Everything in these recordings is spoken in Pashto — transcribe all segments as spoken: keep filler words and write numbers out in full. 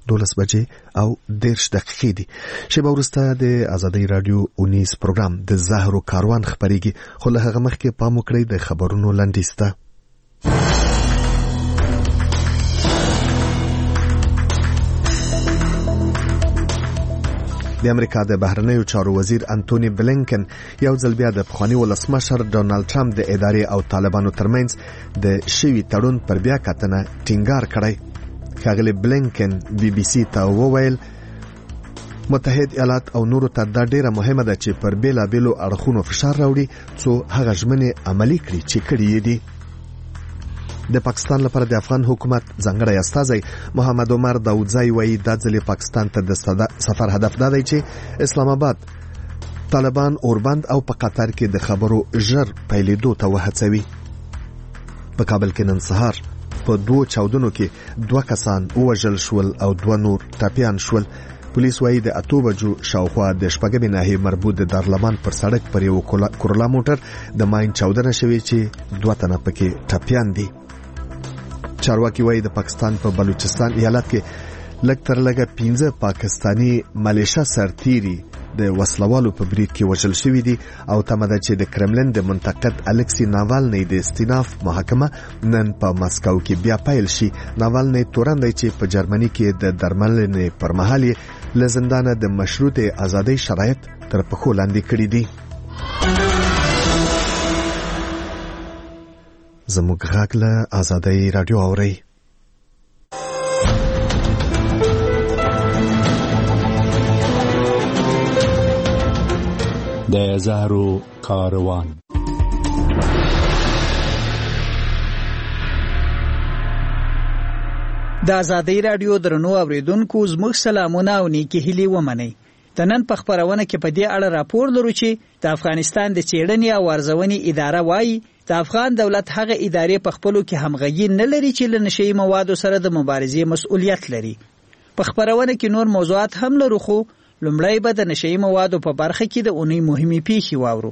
دولس بجې او دېرش دقیقې دي. شیبه وروسته د ازادۍ راډیو اونیز پروګرام د زهرو کاروان خپرېږي، خو له هغه مخکې پام وکړئ د خبرونو لنډیز ته. د امریکا د بهرنیو چارو وزیر انټونی بلینکن یو ځل بیا د پخواني ولسمشر ډونالد ټرمپ د ادارې او طالبانو ترمنځ د شوي تړون پر بیا کتنه ټینګار کړی. ښاغلی بلینکن بي بي سي ته وویل متحد ایالات او نورو ته دا ډیره مهمه ده چې پر بیلابیلو اړخونو فشار راوړي څو هغه ژمنې عملي کړي چې کړي یې دي. د پاکستان لپاره د افغان حکومت ځانګړی استازی محمد عمر داودزی وایي دا ځل پاکستان ته د سفر هدف دا دی چې اسلام آباد طالبان اوربند او په قطر کې د خبرو ژر پیلېدو ته وهڅوي. په کابل کې نن سهار په دوه چاودنو کې دوه کسان ووژل شول او دوه نور ټپیان شول. پولیس وایي د اتو بجو شاوخوا د شپږمې ناحیې مربوط د دارالمان پر سړک پر یو کورولا موټر د ماین چاودنه شوې چې دوه تنه پکې ټپیان دي. چارواکي وایي د پاکستان په بلوچستان ایالت کې لږ تر لږه پنځه پاکستانی ملیشه سرتیري د وسلوالو په برید کې وژل شوي دي او تمه ده چې د کرملن د منتقد الکسی ناوالنی د استیناف محاکمه نن په مسکو کې بیا پیل شي. ناوالنی تورن دی چې په جرمني کې د درملنې پر مهال یې له زندانه د مشروطه ازادۍ شرایط تر پښو لاندې کړي دي. زموږ غږ له ازادۍ راډیو اورئ. د زهرو کاروان. د ازادۍ راډیو درنو اوریدونکو زموږ سلامونه او نیکی هیلې ومنئ. د نن په خبرونه کې په دې اړه راپور لرو چې د افغانستان د څېړنې او ارزونې اداره وایي د افغان دولت هغه ادارې په خپلو کې همغږي نه لري چې له نشهیي موادو سره د مبارزې مسؤلیت لري. په خبرونه کې نور موضوعات هم لرو، خو لومړی به د نشهیي موادو په برخه کې د اونۍ مهمې پیښې واورو.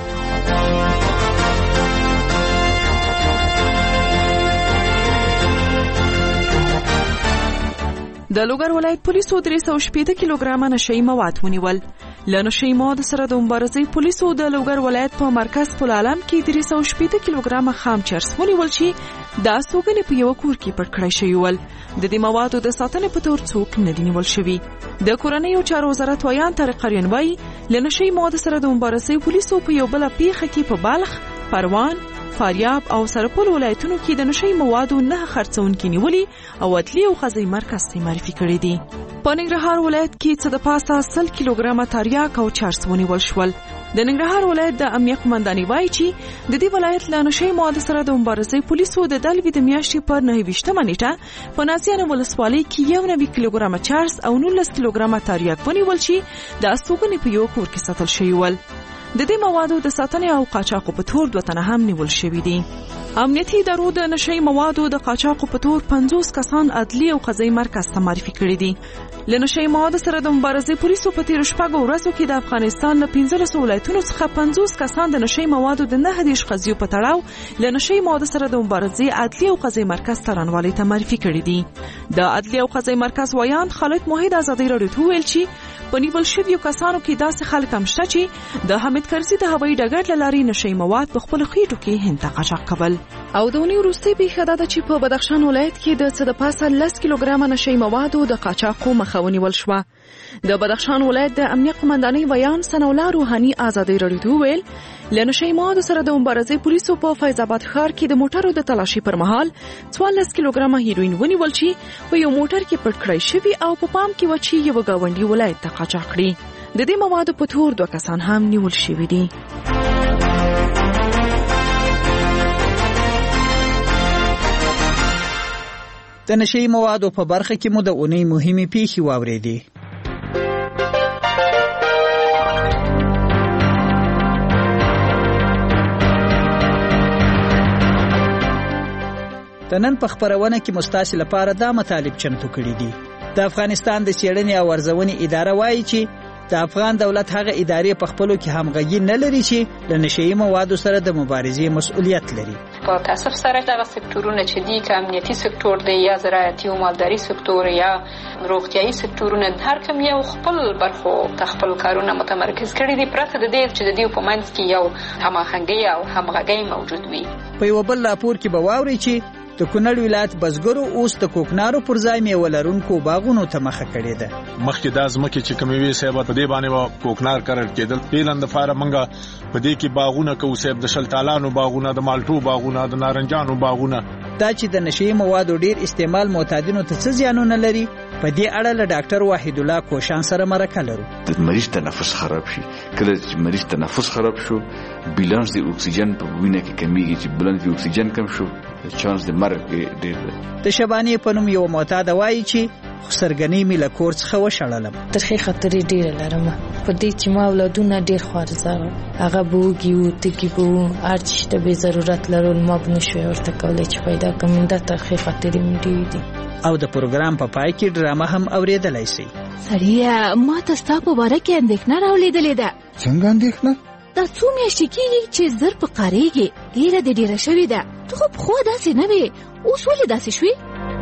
د لوګر ولایت پولیسو درې سوه شپېته کیلوګرامه نشهیي مواد ونیول. له نشهیي موادو سره د مبارزې پولیسو د لوګر ولایت په مرکز پل عالم کې درې سوه شپېته کیلوګرامه خام چرس ونیول چې د استوګنې په یو کور کې پټ کړی شوي ول. د دې موادو د ساتنې په تور څوک نه دي نیول شوي. د کورنیو چارو وزارت ویان طارق قریان وایي له نشهیي موادو سره د مبارزې پولیسو په یو بله پیښه کې په بلخ، پروان، فاریاب او سرپل ولایتونو کې د نشهیي موادو نه خرڅونکي نیولي او عدلي او قضایي مرکز ته معرفي کړي دي. په ننګرهار ولایت کې څه د پاسه سل کیلوګرامه تریاک او چرس ونیول شول. د ننګرهار ولایت د امنیه قومندانۍ وایي چې د دې ولایت له نشهیي موادو سره د مبارزې پولیسو د دلوي د میاشتې پر نهه ویشتمه نیټه په نازیانو ولسوالۍ کې یو نوي کیلوګرامه چرس او نولس کیلوګرامه تریاک ونیول چې د استوګنې په یو کور کې ساتل شوي ول. د دې موادو د ساتنې او قاچاقو په تور دوه تنه هم نیول شوي دي. امنیتي ادارو د نشهیي موادو د قاچاقو په تور پنځوس کسان عدلي او قضایي مرکز ته معرفي کړي دي. له نشهیي موادو سره د مبارزې پولیسو په تیرو شپږو ورځو کې د افغانستان له پنځلسو ولایتونو څخه پنځوس کسان د نشهیي موادو د نهه دېرش قضیو په تړاو له نشهیي موادو سره د مبارزې عدلي او قضایي مرکز ته رانوالي ته معرفي کړي دي. د عدلي او قضایي مرکز ویان خالد موحد ازادۍ راډیو ته وویل چې په نیول شویو کسانو کې داسې خلک هم شته چې د حامد کرزي د هوایي ډګر له لارې نشهیي مواد په خپلو خېټو کې هند ته قاچاق کول. او د اونۍ وروستۍ پیښه دا ده چې په بدخشان ولایت کې د څه د پاسه لس کیلوګرامه نشهیي موادو د قاچاقو مخه ونیول شوه. د بدخشان ولایت د امنیه قومندانۍ ویان ثناءالله روحاني ازادۍ راډیو ته وویل له نشهیي موادو سره د مبارزې پولیسو په فیض آباد ښار کې د موټرو د تلاشي پر مهال څوارلس کیلوګرامه هیروین ونیول چې په یو موټر کې پټ کړی شوي او په پام کې و چې یوه ګاونډي ولایت ته قاچاق کړي. د دې موادو په تور دوه کسان هم نیول شوي دي. د نشهیي موادو په برخه کې مو د اونۍ مهمې پیښې واورېدې. د نن په خبرونه کې مستاسې لپاره دا مطالب چمتو کړي دي. د افغانستان د څېړنې او ارزونې اداره وایي چې د افغان دولت هغه ادارې په خپلو کې همغږي نه لري چې له نشهیي موادو سره د مبارزې مسؤلیت لري. په تاسف سره دغه سکتورونه چې دي که امنیتي سکتور دی یا زراعتي او مالداري سکتور یا روغتیايي سکتورونه هر کوم یو خپل برخو خپل کارونه متمرکز کړي دي پرته د دې چې د دې په منځ کې یو هماهنګي او همغږي موجود وي. په یو بل راپور کې به واوري چې د کونړ ولایت بزګرو اوس د کوکنارو پر ځای میوه لرونکو باغونو ته مخه کړې ده. مخکې د ځمکې چې کومې وي صاحب په دې باندې و کوکنار کرل کېدل پیلن د فاره منګه په دې کې باغونه کو صاحب د شلتالانو باغونه د مالټو باغونه د نارنجانو باغونه. دا چې د نشي موادو ډیر استعمال معتادینو ته څه زیانونه لري په دې اړه له ډاکټر وحید الله کوشان سره مرکه لرو. د مریض تنفس خراب شي کله چې مریض تنفس خراب شو بیلانس د اکسیجن په وینه کې کمیږي چې بیلانس د اکسیجن کم شو چانس د مرګ ډیر دی. د شبانی په نوم یو معتاد وایي چې سرګنی می له کور څخه وشړلم. ترخی خطر ډیر لرم په دې چې ما اولادونه ډیر خوارزار هغه بوګي او تګي بو ارچ ته به ضرورت لرول ما بنشوي ورته کولای چې پیدا کوم د ترخی خطر مې دی. او د پروګرام په پای کې ډرامه هم اوریدلای شي. سړیا ما تاسو په واره کې اندېښنه راولېدلې ده. څنګه اندېښنه؟ دا څو میاشتې کېږي چې زر په قاریږي ډیره د ډیره شوې ده. ته خو خو داسې نه وې اوس ولې داسې شوې؟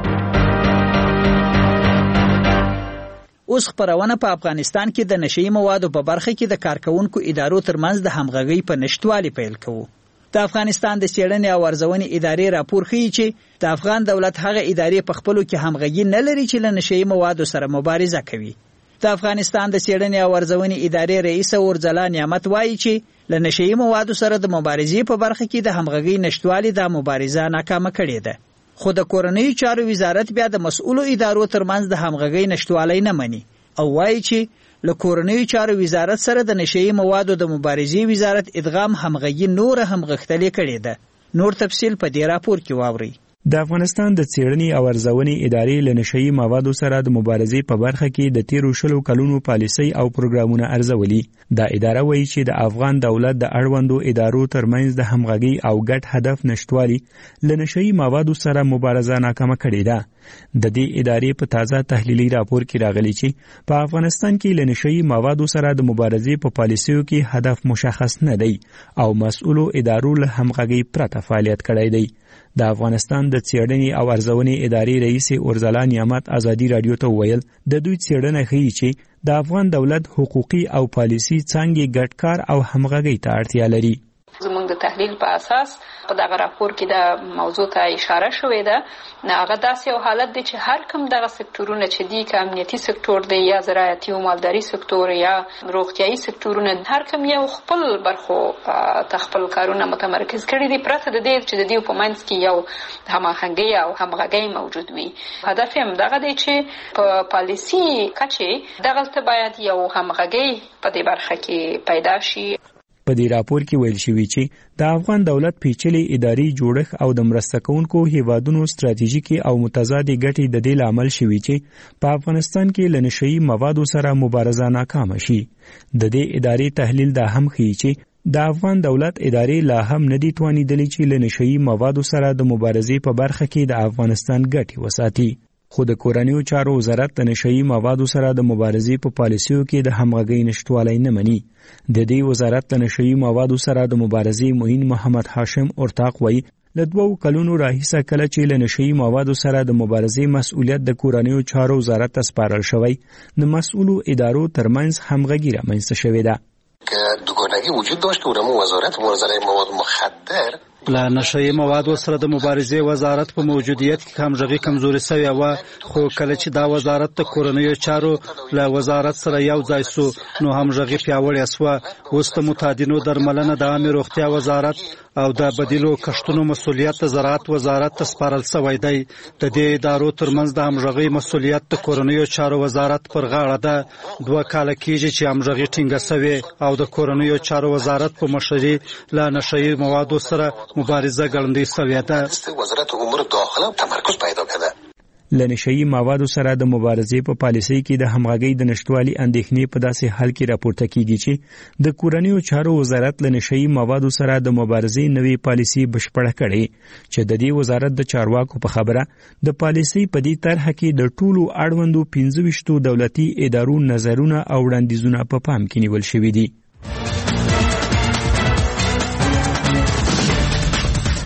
اوس خبرونه په افغانستان کې د نشئی موادو په برخه کې د کارکونکو ادارو ترمنځ د همغږۍ په نشټوالي پیل کوو. د افغانستان د څېړنې او ارزونې ادارې راپور ښیي چې د افغان دولت هغه ادارې په خپلو کې همغږي نه لري چې له نشئی موادو سره مبارزه کوي. د افغانستان د څېړنې او ارزونې ادارې رئیس اورځلا نعمت وایي چې له نشئی موادو سره د مبارزې په برخه کې د همغږۍ نشټوالي د مبارزه ناکامه کړې ده. خو د کورنیو چارو وزارت بیا د مسؤلو ادارو ترمنځ د همغږۍ نشټوالی نه مني او وایي چې له کورنیو چارو وزارت سره د نشئی موادو د مبارزې وزارت ادغام همغږي نور هم غښتلې کړې ده. نور تفصیل په دې راپور کې واورئ. د افغانستان د څېړنې او ارزونې ادارې له نشئی موادو سره د مبارزې په برخه کې د تیرو شلو کلونو پالیسۍ او پروګرامونه ارزولي. دا اداره وایي چې د افغان دولت د اړوندو ادارو ترمنځ د همغږۍ او ګډ هدف نشټوالي له نشئی موادو سره مبارزه ناکامه کړې ده. د دې ادارې په تازه تحلیلي راپور کې راغلي چې په افغانستان کې له نشئی موادو سره د مبارزې په پالیسیو کې هدف مشخص نه دی او مسؤلو ادارو له همغږۍ پرته فعالیت کړی دی. د افغانستان د څېړنې او ارزونې ادارې رئیس اورځلا نعمت ازادي رادیو ته ویل د دوی څېړنه ښیي چې د افغان دولت حقوقي او پالیسي څانګې ګډ کار او همغږۍ ته اړتیا لري. زموږ د تحلیل په اساس په دغه راپور کې د موضوع ته اشاره شوې ده. هغه داسې یو حالت دی چې هر کوم دغه سکتورونه چې دي که امنیتي سکتور دی یا زراعتي او مالداري سکتور یا روغتیايي سکتورونه هر کوم یو خپل برخو ته خپل کارونه متمرکز کړي دي پرته د دې چې د دې په منځ کې یو هماهنګي او همغږي موجود وي. هدف هم دغه دی چې په پالیسي کچې دغلته باید یو همغږي په دې برخه کې پیدا شي. په دې راپور کې ویل شوی چې د افغان دولت پیچلي اداري جوړښت او د مرسته کوونکو هیوادونو ستراتیژیکي او متضادې ګټې د دې لامل شوی چې په افغانستان کې له نشئی موادو سره مبارزه ناکامه شي. د دې ادارې تحلیل دا هم ښیي چې د افغان دولت ادارې لا هم نه دي توانیدلې چې له نشئی موادو سره د مبارزې په برخه کې د افغانستان ګټې وساتي. خو د کورنیو چارو وزارت د نشئی موادو سره د مبارزې په پالیسیو کې د همغږۍ نشټوالی نه مني. د دې وزارت د نشئی موادو سره د مبارزې معین محمد هاشم اورتاق وایي له دوو کلونو راهیسه کله چې له نشئی موادو سره د مبارزې مسؤلیت د کورنیو چارو وزارت ته سپارل شوی د مسؤلو ادارو ترمنځ همغږي رامنځته شوې ده. که دوگانگی وجود داشت که اونمو وزارت مبارزه مواد مخدر له نشئی موادو سره د مبارزې وزارت په موجودیت کې همغږي کمزوري شوې و. خو کله چې دا وزارت د کورنیو چارو له وزارت سره یو ځای سو نو همغږي پیاوړې شوه. اوس د متعدینو درملنه د عامه روغتیا وزارت او د بدیلو کښتونو مسؤلیت د زراعت وزارت ته سپارل شوی دی. د دې ادارو ترمنځ د همغږۍ مسؤلیت د کورنیو چارو وزارت پر غاړه ده. دوه کاله کېږي چې همغږي ټینګه شوې او د کورنیو چارو وزارت په مشرۍ له نشئی موادو سره مبارزه ګړندۍ شوې ده. وزارت امور داخله تمرکز پیدا کړه. له نشئی موادو سره د مبارزې په پالیسۍ کې د همغږۍ د نشټوالي اندېښنې په داسې حال کې راپورته کیږي چې د کورنیو چارو وزارت له نشئی موادو سره د مبارزې نوې پالیسي بشپړه کړې چې د دې وزارت د چارواکو په خبره د پالیسۍ په دې طرحه کې د ټولو اړوندو پنځه ویشتو دولتي ادارو نظرونه او وړاندیزونه په پام کې نیول شوي دي.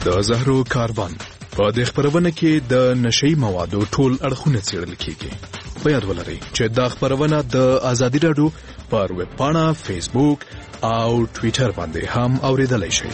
د زهرو کاروان په دې خبرونه کې د نشئی موادو ټول اړخونه څېړل کیږي. په یاد ولرئ چې دا خبرونه د ازادي رادیو پر ویب پاڼه، فیسبوک او ټوئیټر باندې هم اوریدلای شئ.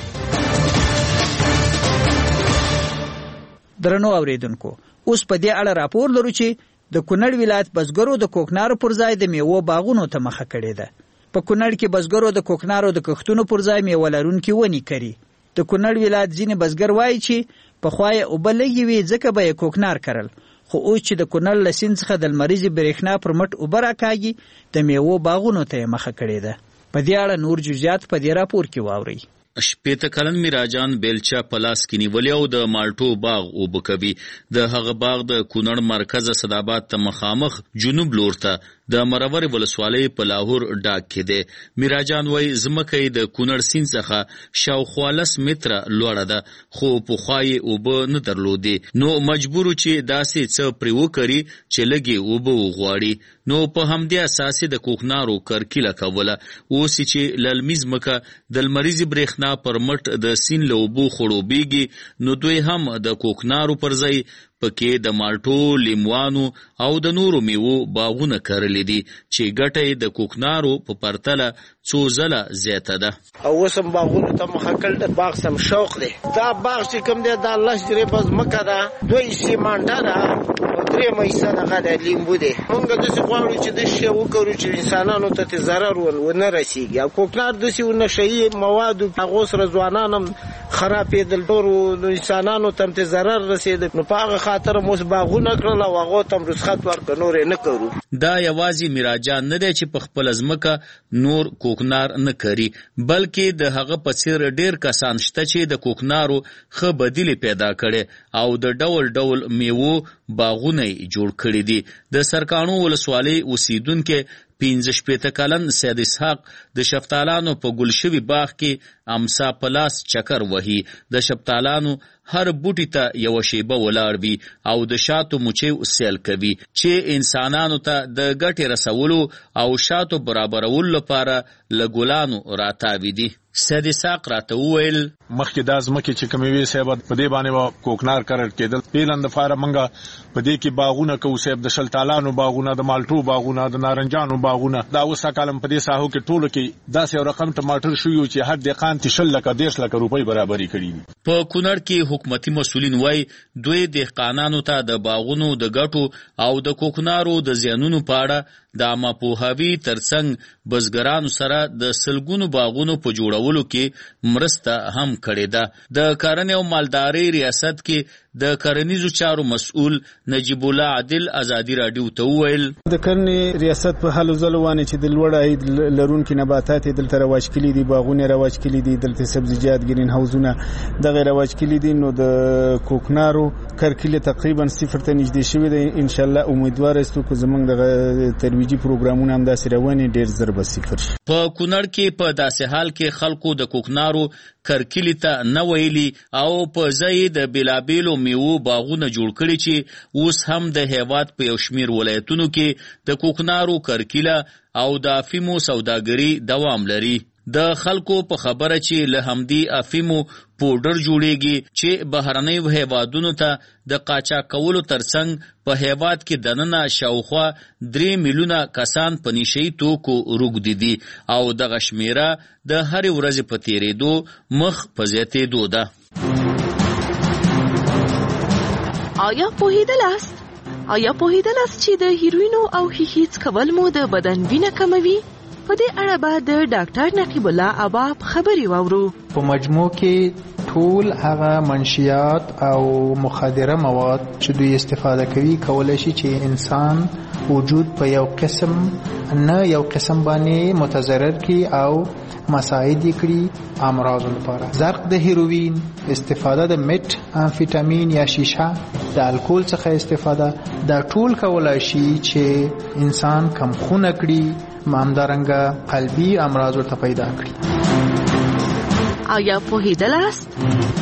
درنو اوریدونکو، اوس په دې اړه راپور لرو چې د کونړ ولایت بزګرو د کوکنارو پر ځای د میوو باغونو ته مخه کړې ده. په کونړ کې بزګرو د کوکنارو د کښتونو پر ځای میوه لرونکي ونې کري. د کونړ ولایت ځینې بزګر وایي چې پخوا یې اوبه لږې وې ځکه به یې کوکنار کرل، خو اوس چې د کونړ له سیند څخه د لمریزې برېښنا پر مټ اوبه راکاږي، د میوو باغونو ته یې مخه کړې ده. په دې اړه نور جزئیات په دې راپور کې واورئ. شپېته کلن میراجان بیلچا پلاس کې نیولې او د مالټو باغ اوبه کوي. د هغه باغ د کونړ مرکز صداباد ته مخامخ جنوب لور ته د مرور ولسوالۍ په لاهور ډاک کې دی. میراجان وایي ځمکه یې د کونړ سیند څخه شاوخوا لس متره لوړه ده، خو پخوا یې اوبه نه درلودې، نو مجبور چې داسې څه پرې وکړي چې لږې اوبه وغواړي. نو په همدې اساس د کوکنارو کرکیله کوله. اوس چې للمي ځمکه د لمریزې برېښنا پر مټ د سیند له اوبو خړوبېږي، نو دوی هم د کوکنارو پر ځای پکې د مالټو، لیموانو او د نورو میوو باغونه کرلې دي چې ګټه یې د کوکنارو په پرتله څو ځله زیاته ده. او اوس هم باغونو ته مخه کړل، د باغ سم شوق دی. دا باغ چې کوم دی دا لس جریبه ځمکه ده، دوه حصې مالټه ده او درېیمه حصه دغه د لیمبو دی. موږ داسې غواړو چې داسې شی وکړو چې انسانانو ته ترې ضرر ونه رسېږي. او کوکنار داسې نشهیي موادو هغو سره ځوانان هم خرابېدل، ټولو انسانانو ته هم ترې ضرر رسېده. نو په هغه خاطر موږ باغونه کړل او هغو ته هم رسخت ورکړه، نور یې نه کوو. دا یوازې میراجان نه دی چې په خپله ځمکه نور کوکنار نه کري، بلکې د هغه په څېر ډېر کسان شته چې د کوکنارو ښه بدیلې پیدا کړي او د ډول ډول میوو باغونه یې جوړ کړي دي. د سرکاڼو ولسوالۍ اوسیدونکي پنځه شپېته کلن سید اسحاق د شفتالانو په ګل شوي باغ کې امسا پلاس چکر وهي. د شفتالانو هر بوټي ته یوه شیبه ولاړ وي او د شاتو مچیو سیل کوي چې انسانانو ته د ګټې رسولو او شاتو برابرولو لپاره له ګلانو راتاوي دي. سید اسحاق راته وویل مخکې دا ځمکې چې کومې وې صاحب په دې باندې به کوکنار کرل کېدل. پیلن دپاره موږ په دې کې باغونه کوو صاحب، د شلتالانو باغونه، د مالټو باغونه، د نارنجانو باغونه. دا اوس کالم په دې ساحو کې ټولو کې داسې یو رقم ټماټر شوي چې هر دهقان ته شل لکه دېرش لکه روپۍ برابري کړي دي. په کونړ کې حکومتي مسؤلین وایي دوی دهقانانو ته د باغونو د ګټو او د کوکنارو د زیانونو په اړه د عامه پوهاوي ترڅنګ بزګرانو سره د سلګونو باغونو په جوړولو کې مرسته هم کړې ده. د کرنې او مالدارۍ ریاست کې د کرنیزو چارو مسؤل نجیب الله عادل ازادي راډیو ته وویل د کرنې ریاست په هلو ځلو باندې چې د لوړ عاید لرونکي نباتات یې دلته رواج کړي دي، باغونه رواج کړي دي، دلته سبزیجات ګرین هاوزونه دغه رواج کړي دي. نو د کوکنارو کرکیله تقریبا صفر ته نږدې شوې ده. انشاءالله امیدوار یاستو که زموږ دغه ترویجي پروګرامونه هم داسې روانې ډېر ژر به صفر شي. په کونړ کې په داسې حال کې خلکو د کوکنارو کرکیلې ته نه ویلي او په ځای د بېلابېلو میوو باغونه جوړ کړي چې اوس هم د هېواد په یو شمېر ولایتونو کې د کوکنارو کرکیله او د افیمو سوداګري دوام لري. د خلکو په خبره چې له همدې افیمو پوډر جوړیږي چې بهرنیو هیوادونو ته د قاچاق کولو ترڅنګ په هیواد کې دننه شاوخوا درې میلیونه کسان په نشهیي توکو روږدي دي او دغه شمیره د هرې ورځې په تیریدو مخ په زیاتېدو ده. آیا پوهیدلاست؟ آیا پوهیدلاست چې د هیروینو او ښیښې څکول مو د بدن وینه کموي؟ په دې اړه به د ډاکټر نقیب الله اباب خبرې واورو. په مجموع کې ټول هغه منشیات او مخدره مواد چې دوی استفاده کوي کولای شي چې انسان وجود په یو قسم نه یو قسم باندې متضرر کړي او مساعد کړي امراض لپاره. زرق د هیروین، استفاده د مت امفیتامین یا شیشه، د الکول څخه استفاده، دا ټول کولای شي چې انسان کم خونه کړي، همدارنګه قلبي امراض ورته پیدا کړي. آیا پوهیدلاست؟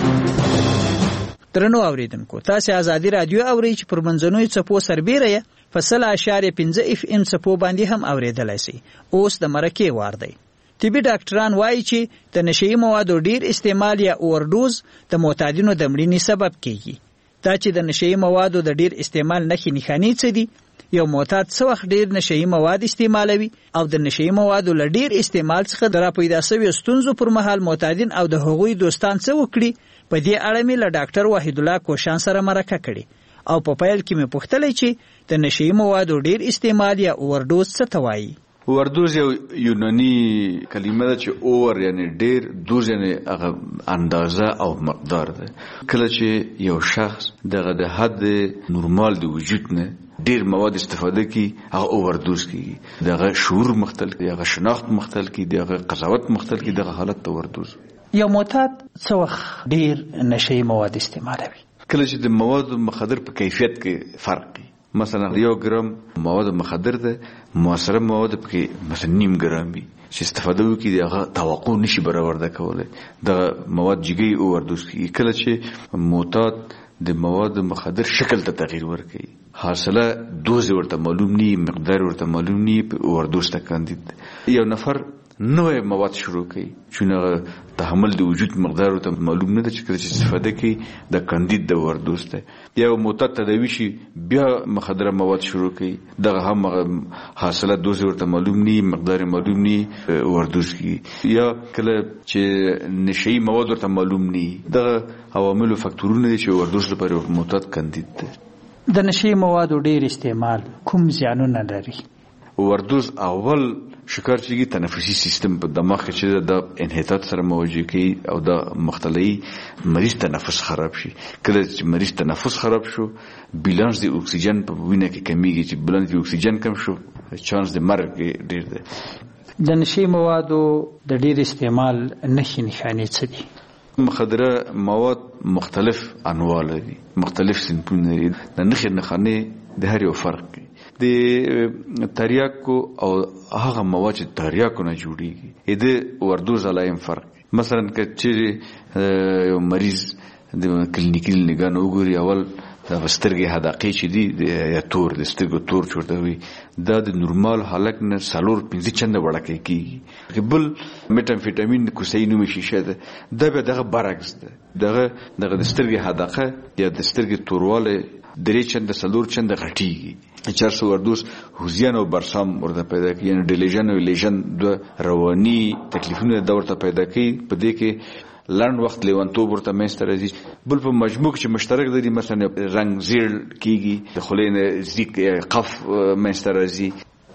درنو اوریدونکو، تاسو ازادي رادیو اورئ چې پر منځنوي څپو سربیره یې فاصله اشاریه پنځه اف ام څپو باندې هم اوریدلای شئ. اوس د مرکې وار دی. طبي ډاکټران وایي چې د نشهیي موادو ډیر استعمال یا اوورډوز د معتادینو د مړینې سبب کیږي. دا چې د نشهیي موادو د ډیر استعمال نښې نښانې څه دي؟ یو معتاد څه وخت ډیر نشهیي مواد استعمالوي او د نشهیي موادو له ډیر استعمال څخه د راپیدا شویو ستونزو پر مهال معتادین او د هغوی دوستان څه وکړي؟ په دې اړه مې له ډاکټر وحید الله کوشان سره مرکه کړې او په پیل کې مې پوښتلې چې د نشهیي موادو ډیر استعمال یا اوورډوز څه ته وایي؟ اووردوز یو یونانی کلمه ده چې اوور یعنی ډیر، دوز یعنی هغه اندازه او مقدار ده. کله چې یو شخص دغه د حد نورمال د وجود نه ډیر مواد استفاده کی هغه اووردوز کیږي. دغه شعور مختل کی، دغه شناخت مختل کی، دغه قضاوت مختل کی، دغه حالت اووردوز. یو معتاد څه وخت ډیر نشهیي مواد استعمالوي؟ کله چې د مواد مخدر په کیفیت کې فرق وي. مثلا یو ګرام مواد مخدر ده، موثره مواد پکې مثلا نیم ګرام وي چې استفاده وکړي دغه توقع نشي برآورده کولای. دغه مواد جګي اووردوز کیږي. کله چې معتاد د مواد مخدر شکل ته تغییر ورکړي، حاصله دوز ورته معلوم ني، مقدار ورته معلوم ني، اووردوز ته کاندید. یو نفر نوې مواد شروع کوي چې تحمل د وجود مقدار ورته معلوم نه ده چې کله چې استفاده کوي د کاندید د اووردوز ده. یو معتاد تداوی شي بیا مخدره مواد شروع کوي، دغه هم حاصله دوز ورته معلوم ني، مقدار معلوم ني، اووردوز کیږي. یا کله چې نشهیي مواد ورته معلوم ني، دغه عوامل او فاکتورونه دي چې اووردوز لپاره معتاد کاندید ده. د نشهیي موادو ډیر استعمال کوم زیانونه لري؟ اووردوز اول شکار چیږي تنفسي سیستم په دماغ کې چې د انحطاط سره مواجه کوي او د مختلي مریض تنفس خراب شي. کله چې مریض تنفس خراب شو، بیلانس د اکسیجن په وینه کې کمیږي. چې بیلانس د اکسیجن کم شو، چانس د مرګ ډیر دی. د نشهیي موادو د ډیر استعمال نښې نښانې څه دي؟ مخدره مواد مختلف انواع لري، مختلف صنفونه لري. د نښې نښانې د هر یو فرق کوي. د تریاکو او هغه مواد چې تریاکو نه جوړیږي د اووردوز علایم فرق. مثلا که چې یو مریض د کلینیکي نگاه نه وګوري، اول د سترګې حدقې چې دي یا تور د سترګو تور چورته وي، دا د نورمال حالت نه څلور پنځه چنده وړاکې کیږي. بل میټامفیټامین کوسین نومي شیشه ده، دا به دغه برعکس ده. دغه دغه د سترګې حدقه یا د سترګې تورواله درې چنده څلور چنده غټیږي. چار سو وردوس هوزیان او برسام ورته پیدا کوي، یعنی ډیلیژن او لیژن د رواني تکلیفونه د ورته پیدا کوي. په دې کې لنډ وخت لیوانتوب ورته منځته راځي. بل په مجموع کې مشترک دي، مثلا رنگ زیړ کیږي، د خولې زیک قف منځته راځي.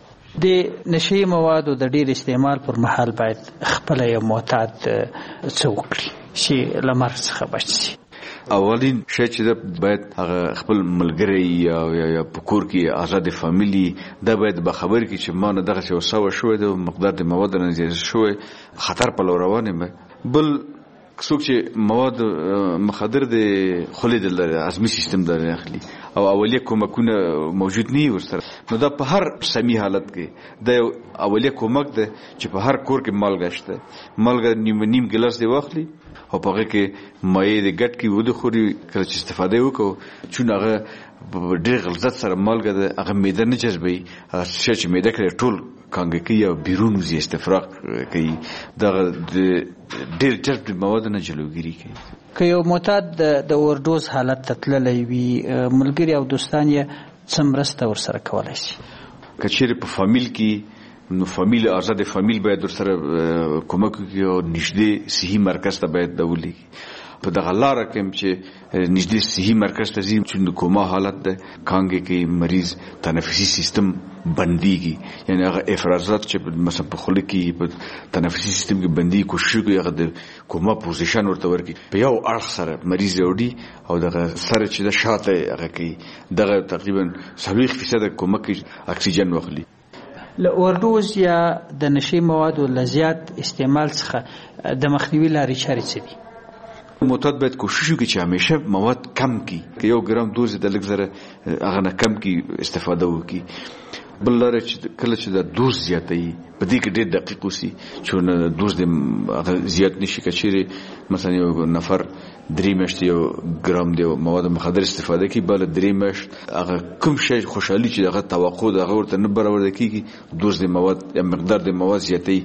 د نشهیي موادو د ډیر استعمال پر مهال باید خپل یو معتاد څه وکړي چې له مرګ څخه بچ شي؟ اولین شی چې باید هغه خپل ملګری یا یا په کور کې آزاد فامیلی دا باید به خبر کی چې ما نه دغه څه وسو شوې د مقدار د مواد نه زیات شوې، خطر په لور روانه مې. بل څوک چې مواد مخدر د خولې د عصبي سیستم د اخلي او اولیه کومکونه موجود نه ورسره، نو دا په هر سمی حالت کې د اولیه کومک ده چې په هر کور کې مالګه شته. مالګه نیم نیم ګلاس دی واخلي او په هغه کې مایع د ګټ کې ود خوري. کله چې استفاده وکړو چون هغه ډېر غلظت سره مالګه ده، هغه معده نه جذبوي، هغه شی چې معده کې ټول کانګه یا بیرون وزي استفراغ کوي. دغه ډېر جذب مواد نه جلوګیری کوي. که یو معتاد د اووردوز حالت ته تللی وي، ملګری او دوستان یې څه مرسته ورسره کولی شي؟ که چیرې په فامیل کې، نو فامیل آزاد فامیل باید ورسره کومک وکړي او نږدې صحي مرکز ته باید ولېږي. په دغه لاره کې چې نږدې صحي مرکز ته ځي، چې د کوما حالت ده کانګې کې مریض تنفسي سیستم بنديږي، یعنی هغه افرازات چې مثلا په خوله کې په تنفسي سیستم کې بندي کوشش کوي هغه د کوما پوزیشن ورته ورکړي. په یو اړخ سره مریض وړي او دغه سره چې د شاته هغه کوي، دغه تقریبا څلوېښت فیصد کوما کې اکسیجن واخلي. له اووردوز یا د نشهیي موادو له زیات استعمال څخه د مخنیوي لارې چارې څه دي؟ معتاد باید کوشش وکړي چې همیشه مواد کم کړي، که یو ګرام دوز د لږ زره هغه نه کم کړي استفاده وکړي. بل لاره چې کله چې د دوز زیاتوي په دې کې ډېر دقیق اوسي چې دوز د زیات نشي. که چیرې مثلا یو نفر درې میاشتې یو ګرام د مواد مخدر استفاده کوي، بله درې میاشت هغه کوم شی خوشحالي چې هغه توقع د هغه ورته نه برابر کېږي، دوز د مواد یا مقدار د مواد زیاتوي.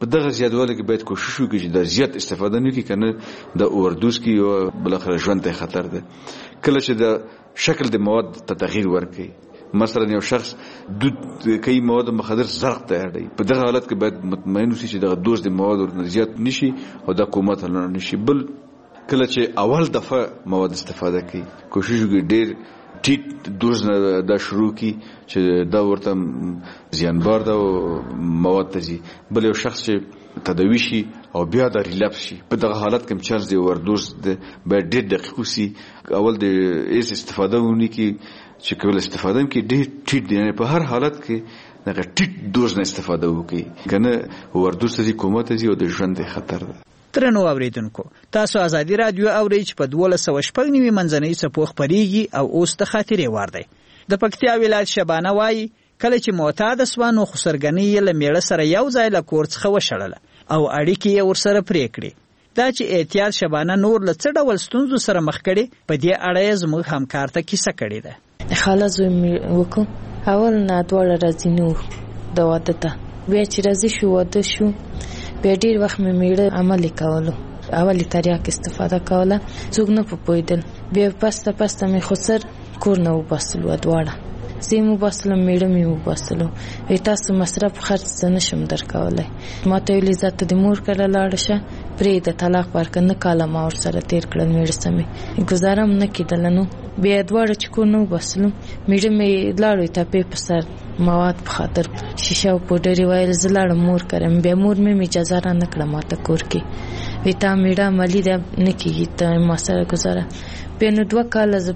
په دغه زیاتوالی کې باید کوشش وکړي چې د زیات استفاده نه وکړي، کنه د اووردوز کې یو بلخره ژوند ته خطر ده. کله چې د شکل د مواد ته تغییر ورکړي، مثلا یو شخص دود کوي مواد مخدر زرق ته اړي، په دغه حالت کې باید مطمئن اوسي چې دغه دوز د مواد ورنه زیات نشي او د کومت نه نشي. بل کله چې اول دفعه مواد استفاده کوي، کوشش وکړي ډېر ټیټ دوز نه دا شروع کی چې دا ورته زیانبار ده او مواد ته ځي. بل یو شخص چې تداوی شي او بیا د ریلپس شي، په دغه حالت کې چانس دی اووردوز د باید ډېر دقیق وسي. اول د ایس استفاده ونی کی چې کول استفاده کې ډېر ټیټ دی، په هر حالت کې دغه ټیټ دوز نه استفاده وکړي، کنه اووردوز ته کومه ته ځي او د ژوند خطر ده. ترنو اوریدونکو، تاسو ازادي رادیو اورئ چې په دوله سوه شپږ نوي منځنۍ څپو خپرېږي او اوس د خاطرې وار دی. د پکتیا ولایت شبانه وایي کله چې معتاد سوه نو خسرګنۍ یې له میړه سره یو ځای له کور څخه وشړله او اړیکې یې ورسره پرې کړې. دا چې احتیاط شبانه نور له څه ډول ستونزو سره مخ کړي، په دې اړه یې زموږ همکار ته کیسه کړې ده. خاله زوی مې وکړ، اول نه دواړه راځي نو د واده ته، بیا چې راځي شو واده شو، بیا ډېر وخت مې میړه عملي کولو، اولې تریاک استفاده کوله، څوک نه پوهېدل. بیا پسته پسته مې خسر کور نه وباسلو، دواړه زه یې وباسلم، میړه مې وباسلو. وایي تاسو مصرف خرڅ زه نشم درکولی. ما ته ویلې ځه ته د مور کره لاړه شه، پرېږده طلاق ورکړه. نه کاله ما ورسره تېر کړل، میړه سه مې ګزاره هم نه کېدله. نو بیا دواړه چې کور نه وباسلم، میړه مې لاړو تپې په سر مواد په خاطر شیشه او پوډر یې ویل زه لاړم مور کرم. بیا مور مې اجازه را نه کړه ما ته کور کې، وایي تا میړه عملي ده نه کېږي، ته ما سره ګزاره. بیا نو دوه کاله زه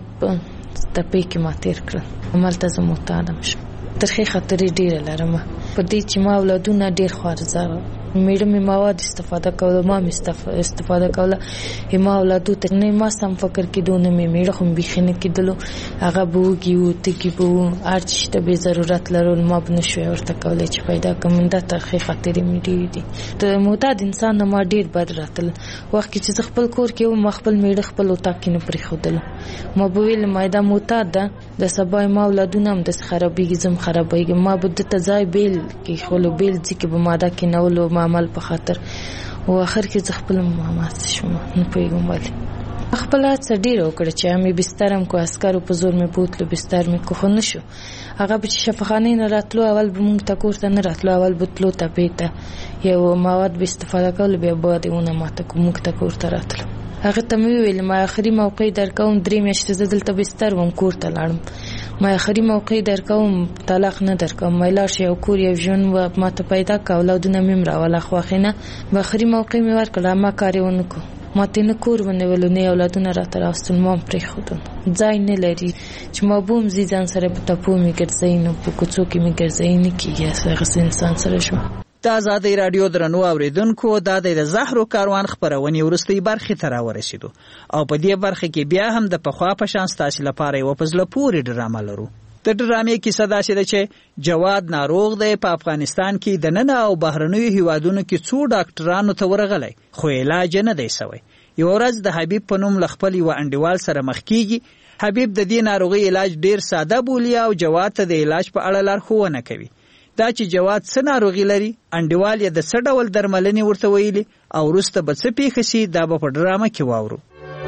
تپې کې ما تېر کړل، همالته زه معتاده شوم. ترخې خطرې ډېره لرم په دې چې ما اولادونه ډېر خوارزاره، میړه مې مواد استفاده کوله، ما مې استفاده کوله. ما اولادو ته نه ما سم فکر کېدو، نه مې میړه خو بیخي نه کېدلو، هغه به وږي وو تږي به وو، هر څه چې ته بې ضرورت لرل ما به نه شوی ورته کولی چې پیدا کړم. دا ترخې خطرې مې ډېرې دي. د معتاد انسان نه ما ډېر بد راتل. وخت کې چې زه خپل کور کې وم، ما خپل میړه خپل اتاق کې نه پرېښودلو. ما به ویل ما دا معتاد ده، د سبا ما اولادونه هم داسې خرابېږي، زه هم خرابېږم. ما به ده ته ځای بیل کېښولو، بیل ځای کې به ما دا کېنولو ما عمل په خاطر، او آخر کې زه خپله ماماسته شوم، نه پوهېږم ولې. خپل هڅه ډېره وکړه چې مې بستر هم کو، عسکرو په زور مې بوتلو، بستر مې کو، خو نه شو. هغه به چې شفاخانې نه راتلو، اول به مونږ ته کور ته نه راتلو، اول به تلو تپې ته، یو مواد به استفاده کولو، بیا به دې ونه ماته مونږ ته کور ته راتلو. هغه ته مې وویل ما آخري موقع درکوم، درې میاشتې زه دلته بستر وم، کور ته لاړم. ما آخري موقع درکوم، طلاق نه درکوم، ما لاړ شي یو کور یو ژوند و ما ته پیدا که، اولادونه مې هم راوله، خو اخې نه به آخري موقع مې ورکړه، ما کار یې ونه کړو. ما ته نه کور ونیولو، نه اولادونه راته راوستل، ما هم پرېښودل. ځای نه لري چې ما به هم ځي ځان سره په تپو مې ګرځوي، نو په کوڅو کې مې ګرځوي نه کېږي، هغسې انسان سره شو. د ازادۍ راډیو درنو اوریدونکو، دا د زهرو کاروان خپرونې وروستۍ برخې ته راورسېدو او په دې برخه کې بیا هم د پخوا په شان ستاسې لپاره یوه په زړه پورې ډرامه لرو. د ډرامې کیسه داسې ده چې جواد ناروغ دی، په افغانستان کې دننه او بهرنیو هیوادونو کې څو ډاکټرانو ته ورغلی، خو علاج نه دی سوی. یوه ورځ د حبیب په نوم له خپل یوه انډیوال سره مخ کېږي. حبیب د دې ناروغۍ علاج ډېر ساده بولي او جواد ته د علاج په اړه لارښوونه کوي. دا چې جواد څه ناروغي لري، انډیوال یې د څه ډول درملنې ورته ویلي او وروسته به څه پیښه شي، دا به په ډرامه کې واورو.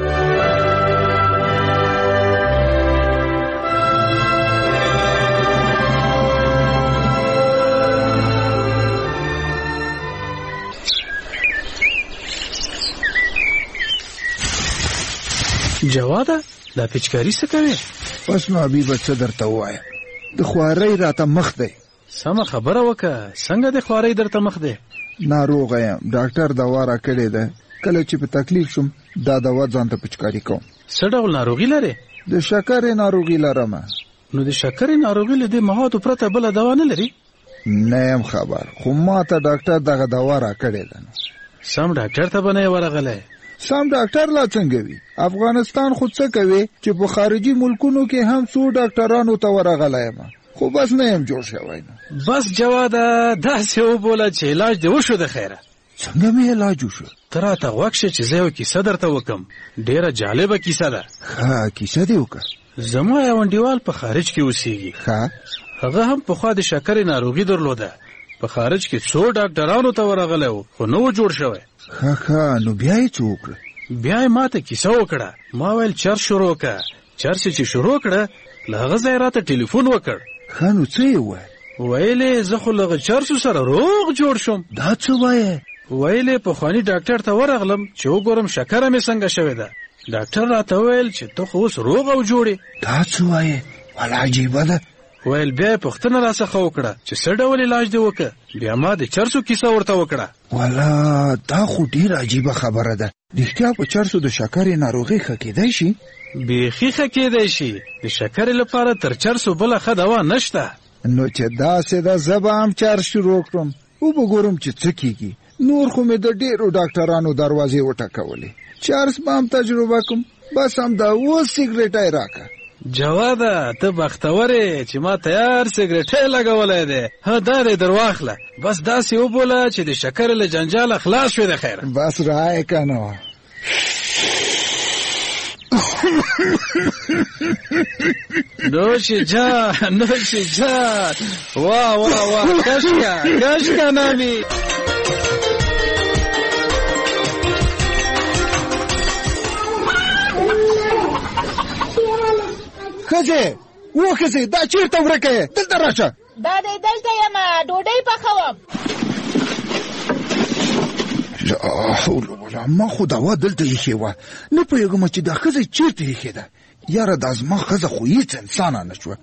جواده دا پیچکاری څه کوي؟ بس نو حبیبه څه درته ووایم، د خوارۍ راته مخ دی. سمه خبره وکړه، څنګه د خوارۍ درته مخ دی؟ ناروغه یم، ډاکټر دوا را کړې ده، کله چې په تکلیف شم دا دوا ځان ته پیچکاري کوم. څه ډول ناروغي لرې؟ د شکرې ناروغي لرم. نو د شکرې ناروغي له دې موادو پرته بله دوا نه لري؟ نه یم خبر، خو ما ته ډاکټر دغه دوا را کړې ده. سم ډاکټر ته به نه یې ورغلی؟ سم ډاکټر لا څنګه وي؟ افغانستان خو څه کوي چې په خارجي ملکونو کې هم څو ډاکټرانو ته ورغلی یم، خو بس نه یم جوړ شوی. بس جواده داسې وبوله چې علاج دې وشو. د خیره څنګه مې علاج وشو؟ ته راته غوږ شه چې زه یو کیسه درته وکړم، ډېره جالبه کیسه ده. ښه کیسه دې وکړه. زما یو انډیوال په خارج کې اوسېږي. ښه. هغه هم پخوا د شکرې ناروغي درلوده، په خارج کې څو ډاکټرانو ته ورغلی و خو نه و جوړ شوی. ښه ښه نو بیا یې څه وکړه؟ بیا یې ماته کیسه وکړه. ما ویل چرس شروع کړه. چرس چې شروع کړه له هغه ځای راته ټلیفون وکړ. ښه نو څه یې وویل؟ ویلې زه خو له چرسو سره روغ جوړ شوم. دا څه وایې؟ ویلې پخواني ډاکټر ته ورغلم چې وګورم شکره مې څنګه شوې ده. ډاکټر راته ویل چې ته خو اوس روغ او جوړې. دا څه وایې؟ والا عجیبه ده. ویل بیا یې پوښتنه راڅخه وکړه چې څه ډول علاج دې وکړه. بیا ما د چرسو کیسه ورته وکړه. والا دا خو ډېره عجیبه خبره ده. رښتیا په چرسو د شکرې ناروغي ښه کېدی شي؟ بیخي ښه کېدی شي. د شکرې لپاره تر چرسو بله ښه دوا نشته. نو چې داسې ده زه به هم چرس شروع کړم او به ګورم چې څه کېږي. نور خو مې د ډېرو ډاکټرانو دروازې وټکولې. چرس به هم تجربه کوم. بس هم دا اوس سګرټی راکړه. جواده ته بختور یې چې ما تیار سګرټی لګولی دی. ها دا دی در واخله. بس داسې وبوله چې د شکرې له جنجاله خلاص شوې د خیره. بس رایې که نه نوش جان نوش جان. واه واه واه کشکا کشکا نامی. ښځې وښځې دا چېرته ورکه یې؟ دلته راشه. دا دی دلته یم ډوډۍ پخوم. لا حول ولا ما خو دوا دلته ایښې وه. نه پوهېږم چې دا ښځه چېرته ایښې ده. یاره دا زما ښځه خو هېڅ انسانه نه شوه.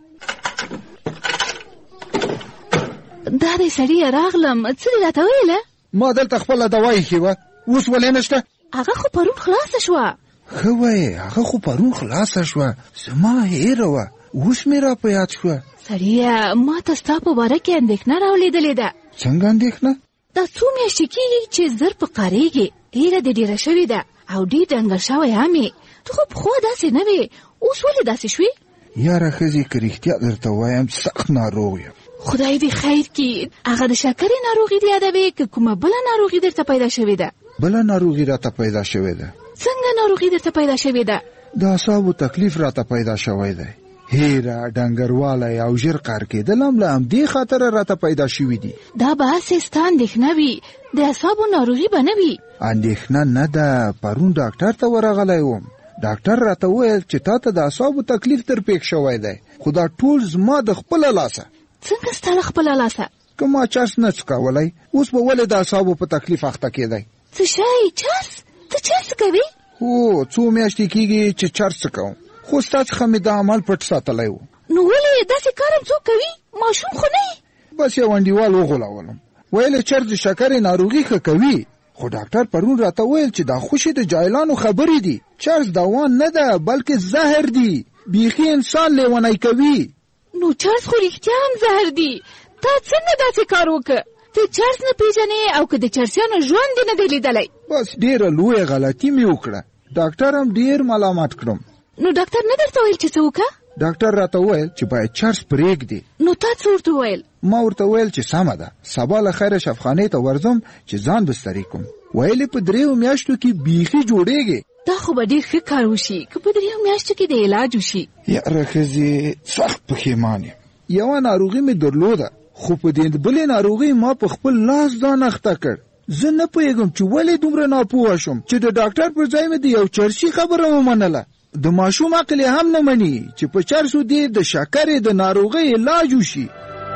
دا دی سړیه راغلم. څه دې راته ویله؟ ما دلته خپله دوا ایښې وه. اوس ولې نشته؟ هغه خو پرون خلاصه شوه. ښه وایې هغه خو پرون خلاصه شوه. زما هېره وه. اوس مې را په یاد شوه. سړیه ما ته ستا په باره کې اندېښنه راولیدلې ده. څنګه اندېښنه؟ دا څو میاشتې کېږي چې زر په قارېږي. ډېره دې ډېره شوې ده او ډېر ډنګر شوی هم یې. ته خو پخوا داسې نه وې. اوس ولې داسې شوې؟ یاره ښځې که رښتیا درته وایم سخت ناروغ یم. خدای دې خیر کړي. هغه د شکرې ناروغي دې یادوې که کومه بله ناروغي درته پیدا شوې ده؟ بله ناروغي راته پیدا شوې ده. څنګه ناروغي درته پیدا شوې ده؟ د اعصابو تکلیف راته پیدا شوی دی. هیره ډنګروالی او ژر قهر کېدل هم له همدې خاطره راته پیدا شوي دي. دا به هسې ستا اندېښنه وي. د اعصابو ناروغي به نه وي. اندېښنه نه ده. پرون ډاکټر ته ورغلی وم. ډاکټر راته وویل چې تا ته د اعصابو تکلیف در پېښ شوی دی. خو دا ټول زما د خپله لاسه. څنګه ستا له خپله لاسه؟ که ما چرس نه څکولی اوس به ولې د اعصابو په تکلیف اخته کېدی؟ څه شی؟ چرس؟ ته چرس کوې؟ هو څو میاشتې کېږي چې چرس څکوم. خو ستا څخه مې دا عمل پټ ساتلی و. نو ولې داسې کار هم څوک کوي؟ ماشوم خو نه یې. بس یو انډیوال وغولولم. ویل چرس د شکرې ناروغي ښه کوي. خو ډاکټر پرون راته ویل چې دا خوشې د جاهلانو خبرې دي. چرس دوا نه ده بلکې زهر دی. بیخي انسان لیونی کوي. نو چرس خو رښتیا هم زهر دی. تا څنګه داسې کار وکړه؟ ته چرس نه پیژنې او که د چرسیانو ژوند دې نه دی لیدلی؟ بس ډېره لویه غلطي مې وکړه. ډاکټر هم ډېر ملامت کړم. نو ډاکټر نه درته ویل چې څه وکړه؟ ډاکټر راته وویل چې باید چرس پرېږدي. نو تا څه ورته وویل؟ ما ورته وویل چې سمه ده. سبا له خیره شفخانې ته ورځم چې ځان بستري کوم. ویلې په دریو میاشتو کې بیخي جوړېږي. دا خو به ډېر ښه کار وشي که په دریو میاشتو کې د علاج وشي. یاره ښځې سخت پښیمان یم. یوه ناروغي مې درلوده خو په دې بلې ناروغۍ ما په خپل لاس ځان اخته کړ. زه نه پوهېږم چې ولې دومره ناپوهه شوم چې د ډاکټر پر ځای مې د یو چرسي خبره ومنله. د ماشوم عقل یې هم نه مني چې په چرسو دې د شکرې د ناروغۍ علاج وشي.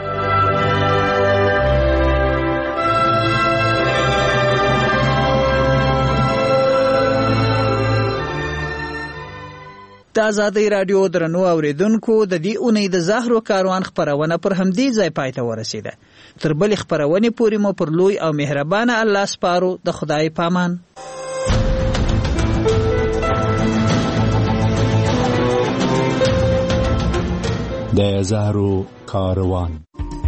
د آزادۍ راډیو درنو اوریدونکو د دې اونۍ د زهرو کاروان خپرونه پر همدې ځای پای ته ورسېده. تر بلې خپرونې پورې مو پر لوی او مهربانه الله سپارو. د خدای پامان. د زهرو کاروان.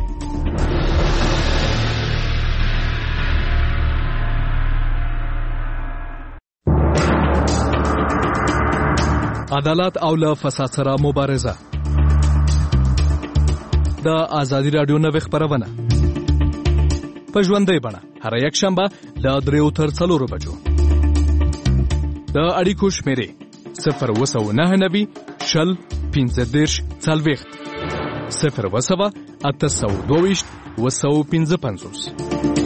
عدالت او له فساد سره مبارزه. د آزادۍ راډیو نوې خپرونه په ژوندۍ بڼه هر یک شنبه له دریو تر څلورو بجو. د اړیکو شمیرې صفر اوه سوه نهه نوي شل پنځه دېرش څلوېښت صفر وسوه اته سوه دوه ویشت اوه سوه پنځه پنځوس.